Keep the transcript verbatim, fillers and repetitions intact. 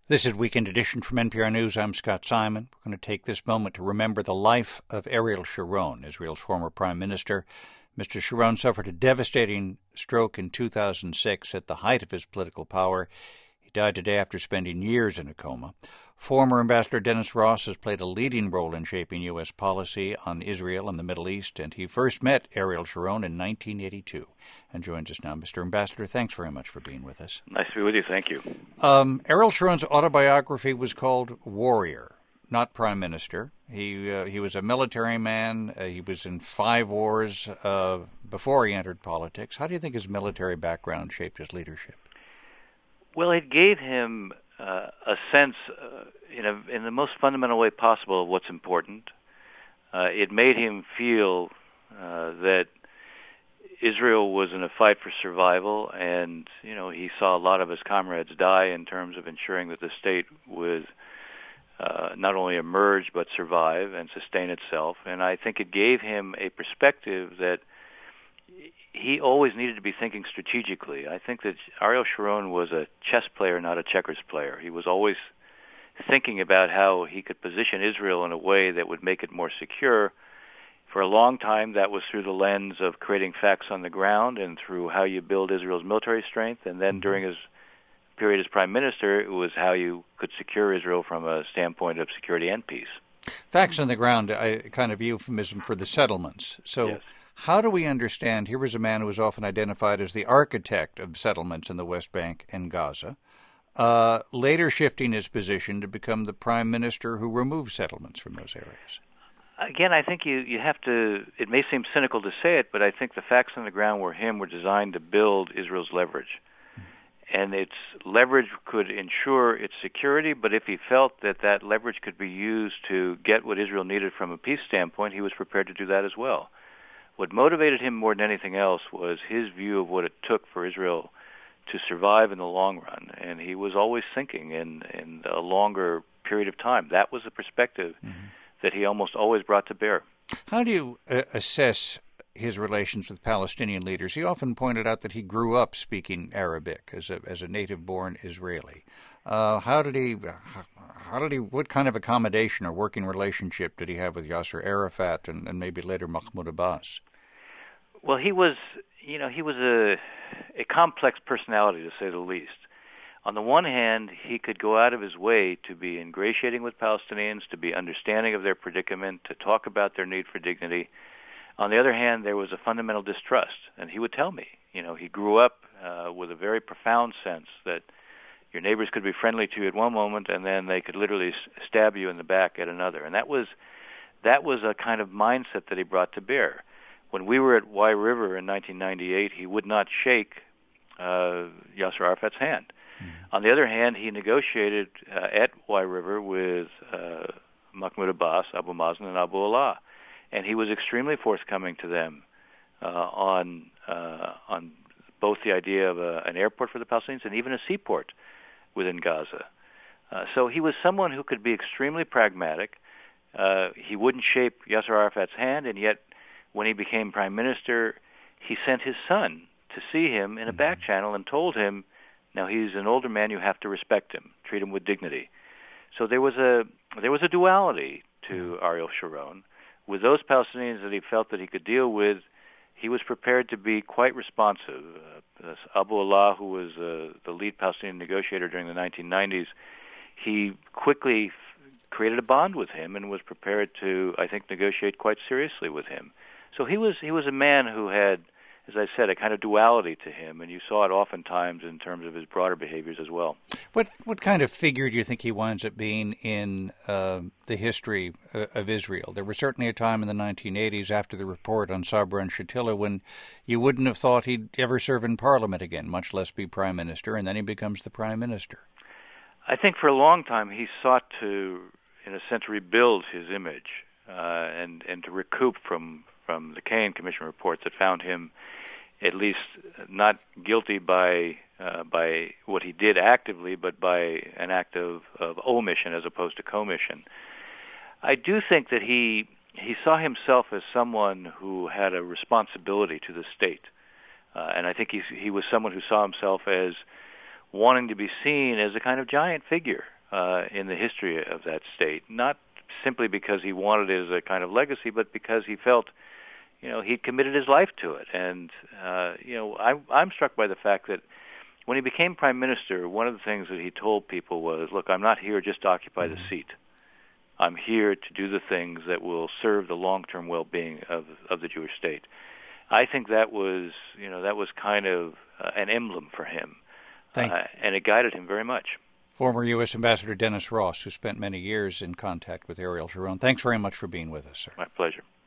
This is Weekend Edition from N P R News. I'm Scott Simon. We're going to take this moment to remember the life of Ariel Sharon, Israel's former prime minister. Mister Sharon suffered a devastating stroke in two thousand six at the height of his political power. He died today after spending years in a coma. Former Ambassador Dennis Ross has played a leading role in shaping U S policy on Israel and the Middle East, and he first met Ariel Sharon in nineteen eighty-two and joins us now. Mister Ambassador, thanks very much for being with us. Nice to be with you. Thank you. Um, Ariel Sharon's autobiography was called Warrior, not Prime Minister. He uh, he was a military man. Uh, he was in five wars uh, before he entered politics. How do you think his military background shaped his leadership? Well, it gave him uh, a sense, uh, in, a, in the most fundamental way possible, of what's important. Uh, it made him feel uh, that Israel was in a fight for survival, and you know he saw a lot of his comrades die in terms of ensuring that the state would uh, not only emerge but survive and sustain itself. And I think it gave him a perspective that he always needed to be thinking strategically. I think that Ariel Sharon was a chess player, not a checkers player. He was always thinking about how he could position Israel in a way that would make it more secure. For a long time, that was through the lens of creating facts on the ground and through how you build Israel's military strength. And then during his period as prime minister, it was how you could secure Israel from a standpoint of security and peace. Facts on the ground, I kind of euphemism for the settlements. So Yes. How do we understand, here was a man who was often identified as the architect of settlements in the West Bank and Gaza, uh, later shifting his position to become the prime minister who removed settlements from those areas? Again, I think you, you have to, it may seem cynical to say it, but I think the facts on the ground were him were designed to build Israel's leverage. And its leverage could ensure its security, but if he felt that that leverage could be used to get what Israel needed from a peace standpoint, he was prepared to do that as well. What motivated him more than anything else was his view of what it took for Israel to survive in the long run, and he was always thinking in, in a longer period of time. That was the perspective mm-hmm. that he almost always brought to bear. How do you uh, assess his relations with Palestinian leaders? He often pointed out that he grew up speaking Arabic as a as a native-born Israeli. Uh, how did he? How did he? What kind of accommodation or working relationship did he have with Yasser Arafat and, and maybe later Mahmoud Abbas? Well, he was, you know, he was a a complex personality, to say the least. On the one hand, he could go out of his way to be ingratiating with Palestinians, to be understanding of their predicament, to talk about their need for dignity. On the other hand, there was a fundamental distrust, and he would tell me, you know, he grew up uh, with a very profound sense that your neighbors could be friendly to you at one moment, and then they could literally stab you in the back at another. And that was that was a kind of mindset that he brought to bear. When we were at Wye River in nineteen ninety-eight, he would not shake uh, Yasser Arafat's hand. Mm-hmm. On the other hand, he negotiated uh, at Wye River with uh, Mahmoud Abbas, Abu Mazen, and Abu Allah. And he was extremely forthcoming to them uh, on uh, on both the idea of a, an airport for the Palestinians and even a seaport within Gaza. Uh, so he was someone who could be extremely pragmatic. Uh, he wouldn't shake Yasser Arafat's hand, and yet when he became prime minister, he sent his son to see him in a back channel and told him, now he's an older man, you have to respect him, treat him with dignity. So there was a there was a duality to Ariel Sharon. With those Palestinians that he felt that he could deal with, he was prepared to be quite responsive. Uh, Abu Allah, who was uh, the lead Palestinian negotiator during the nineteen nineties, he quickly f- created a bond with him and was prepared to, I think, negotiate quite seriously with him. So he was he was a man who had, as I said, a kind of duality to him, and you saw it oftentimes in terms of his broader behaviors as well. What what kind of figure do you think he winds up being in uh, the history uh, of Israel? There was certainly a time in the nineteen eighties after the report on Sabra and Shatila when you wouldn't have thought he'd ever serve in Parliament again, much less be prime minister, and then he becomes the prime minister. I think for a long time he sought to, in a sense, rebuild his image uh, and, and to recoup from from the Cain Commission reports that found him at least not guilty by uh, by what he did actively, but by an act of, of omission as opposed to commission. I do think that he he saw himself as someone who had a responsibility to the state, uh, and I think he he was someone who saw himself as wanting to be seen as a kind of giant figure uh, in the history of that state, not simply because he wanted it as a kind of legacy, but because he felt, you know, he'd committed his life to it. And, uh, you know, I, I'm struck by the fact that when he became prime minister, one of the things that he told people was, look, I'm not here just to occupy mm-hmm. the seat. I'm here to do the things that will serve the long-term well-being of, of the Jewish state. I think that was, you know, that was kind of uh, an emblem for him, uh, and it guided him very much. Former U S Ambassador Dennis Ross, who spent many years in contact with Ariel Sharon. Thanks very much for being with us, sir. My pleasure.